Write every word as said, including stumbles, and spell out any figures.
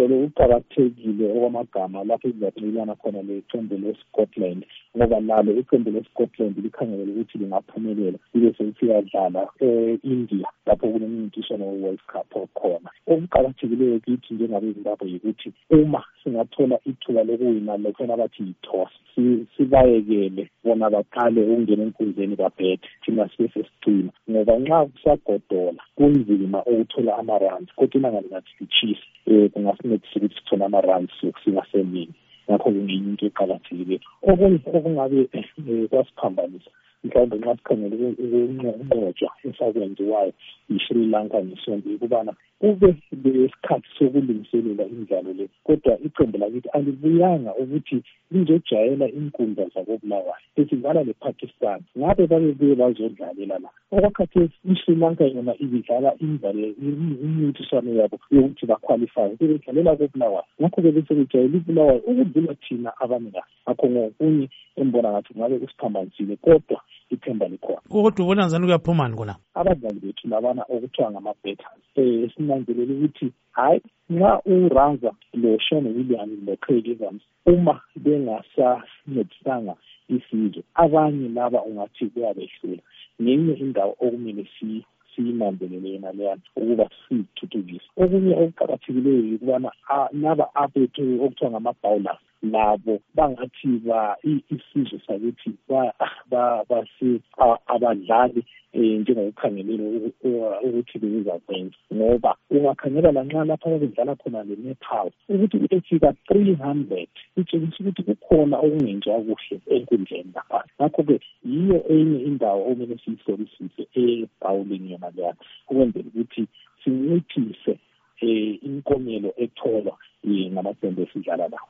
lo uqakathekile okwamagama lapho izathelelana khona leqembu leScotland ngoba lalo iqembu leScotland likhangelele ukuthi lingaphumelela libe selifiyadlala e-India lapho kunemncintiswano we-World Cup khona. Okuqakathekileyo kithi njengabeZimbabwe yikuthi uma singathola ithuba lokuwina lokho abathi yi-toss sibayekele bona baqale ukungena enkundleni babhethe thina sibe sesicina ngoba nxa kusagodola kunzima ukuthola ama-runs kodwa ilanga lingathi lichisa um kungasincedisa ukuthi sithole ama-runs singasemini ngakho kungenye into eqakathekile okunye okungabe kwasiphambanisa mhlawumbe nxa sikhangele ukunqotshwa esakwenziwayo yi-Sri Lanka ngesonto ukubana kube lesikhathi sokulungiselela imidlalo le kodwa iqembu lakithi alibuyanga ukuthi lizojayela inkundla zakoBulawayo besidlala le-Pakistan ngabe babebuye bazodlalela la okwakhathesi i-Sri Lanka yona ibidlala imidlalo imincintiswano yabo yokuthi baqualify bebedlalela koBulawayo ngakho-ke besebejayele iBulawayo ukudlula thina abanikazi ngakho ngokunye embona ngathi ngabe usiphambanisile kodwa ithemba likhona. Kodwa ubona njani kuyaphumani kona? Abadlali bethu labana okuthiwa ngama-batters um sinanzelele ukuthi hhayi nxa uRanza lo-Sean Williams lo-Craig Evans uma bengasancedisanga isizwe abanye laba ungathi kuyabehlula ngenye indawo okumele siyinanzelele yena leyana ukuba siyithuthukise. Okunye okuqakathekileyo yikubana laba abethu okuthiwa ngama-bowlers labo bangathi ba isizwe sakithi base abadlali njengokukhangelelwa ukuthi bezakwenza ngoba ungakhangela lanxa lapha abadlala khona le-Nepal ukuthi befika three hundred itshengisa ukuthi kukhona okungenziwa kuhle enkundleni lapha. Ngakho-ke yiyo enye indawo okumele siyihlolisise e-bowling yona leyana ukwenzela ukuthi sinciphise um imiklomelo etholwa ngamaqembu esidlala lawo.